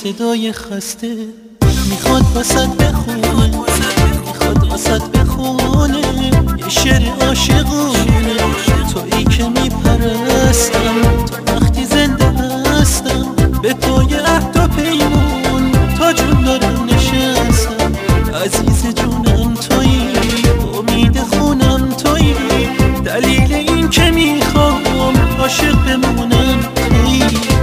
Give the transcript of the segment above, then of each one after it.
صدای خسته میخواد واسط بخونه، میخواد واسط بخونه یه شعر عاشقونه. تویی که میپرستم تا وقتی زنده هستم، به پای عهد و پیمون تا جون دارم نشستم. عزیز جونم تویی، امید خونم تویی، دلیل این که میخوام عاشق بمونم تویی.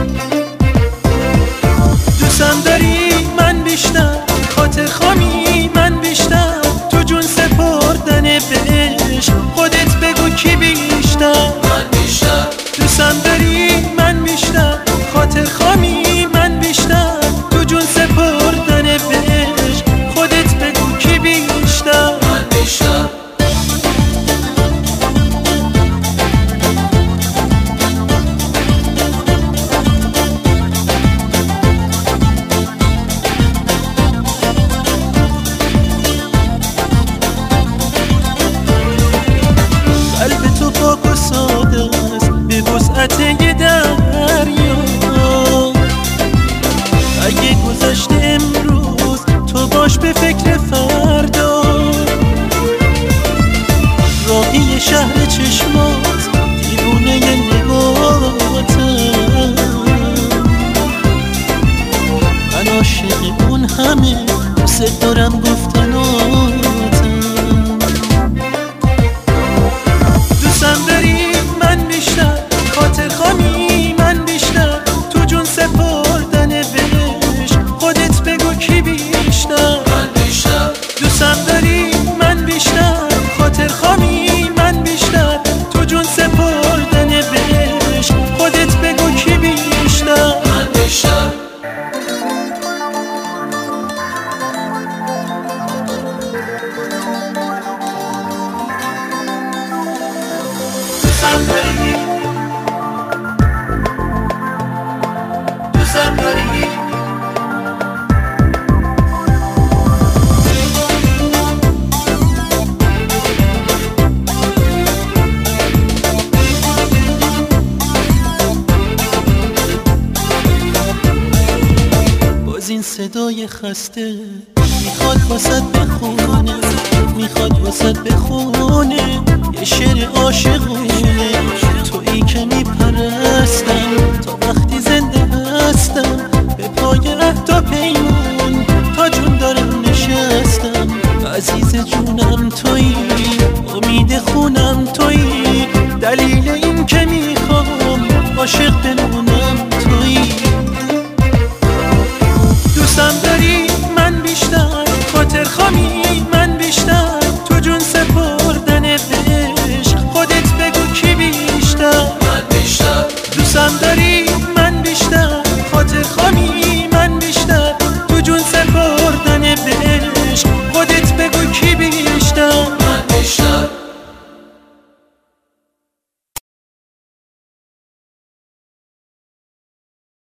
دوستم داری من بیشتر، خاطر خوامی من بیشتر، تو جون سپردن بهش خودت بگو کی بیشتر. من بیشتر دوستم داری من بیشتر، خاطر خوامی من بیشتر، تو جون سپردن بهش خودت بگو کی بیشتر. من بیشتر قلب تو پاک و ساده است به وسعت یه دریا. اگه گذشته امروز تو باش به فکر فردا. راهی شهر چشمات دیوونه نگاهتم، من عاشق اون همه دوست دارم گفتناتم. دوستم داری من بیشتر، خاطر خوامی من بیشتر، تو جون سپردن بهش خودت بگو کی بیشتر. من بیشتر دوستم داری من بیشتر، خاطر خوامی من بیشتر، تو جون سپردن بهش خودت بگو کی بیشتر. من بیشتر دوستم داری، دوستم داری. باز این صدای خسته میخواد واسط بخونه، میخواد واسط بخونه یه شعر عاشقونه. تویی که میپرستم تا وقتی زنده هستم، به پای عهد و پیمون تا جون دارم نشستم. عزیز جونم تویی، امید خونم تویی،